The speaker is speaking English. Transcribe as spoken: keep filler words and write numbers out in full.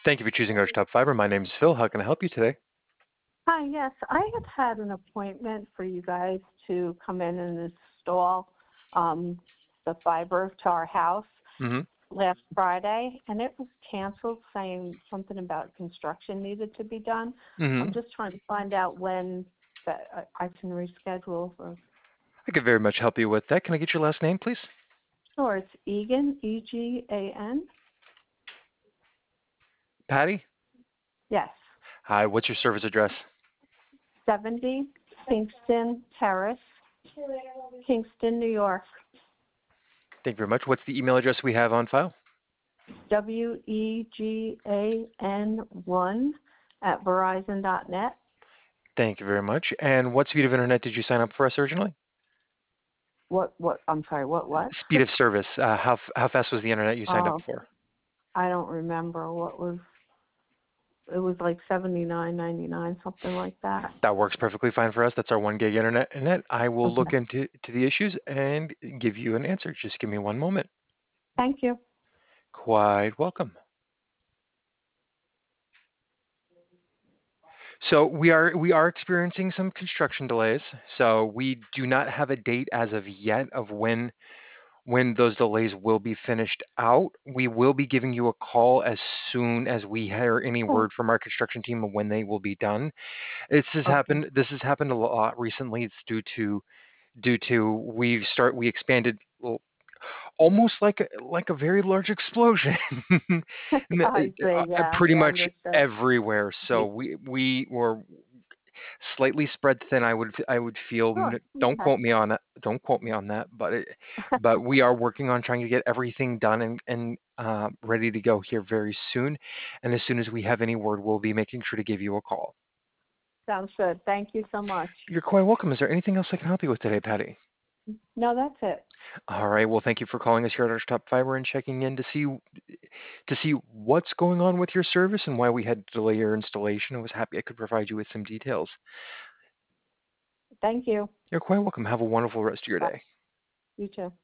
Thank you for choosing Arch Top Fiber. My name is Phil. How can I help you today? Hi, yes. I had had an appointment for you guys to come in and install um, the fiber to our house Mm-hmm. last Friday, and it was canceled saying something about construction needed to be done. I'm Mm-hmm. just trying to find out when that I I can reschedule. For, I could very much help you with that. Can I get your last name, please? sure, it's Egan, E G A N. Patty? Yes, Hi, what's your service address? seventy Kingston Terrace, Kingston, New York. Thank you very much. What's the email address we have on file? W E G A N one at verizon dot net. Thank you very much. And what speed of internet did you sign up for us originally? What, what, I'm sorry, what, what? Speed of service. Uh, how, f- how fast was the internet you signed up Oh, for? I don't remember what was, it was like seventy-nine ninety-nine, something like that. That works perfectly fine for us. That's our one gig internet. internet. I will Okay. look into to the issues and give you an answer. Just give me one moment. Thank you. Quite welcome. So we are we are experiencing some construction delays. So we do not have a date as of yet of when when those delays will be finished out. We will be giving you a call as soon as we hear any Oh, word from our construction team of when they will be done. This has okay. happened this has happened a lot recently. It's due to due to we've start we expanded well, almost like a, like a very large explosion. And I the- uh, see, uh, yeah, pretty yeah, much understood. everywhere. So we we were slightly spread thin. I would I would feel. Sure, Don't okay. quote me on that. Don't quote me on that. But it, but we are working on trying to get everything done and and uh, ready to go here very soon. And as soon as we have any word, we'll be making sure to give you a call. Sounds good. Thank you so much. You're quite welcome. Is there anything else I can help you with today, Patty? No, that's it. All right. Well, thank you for calling us here at Arch Top Fiber and checking in to see to see what's going on with your service and why we had to delay your installation. I was happy I could provide you with some details. Thank you. You're quite welcome. Have a wonderful rest of your Bye. day. You too.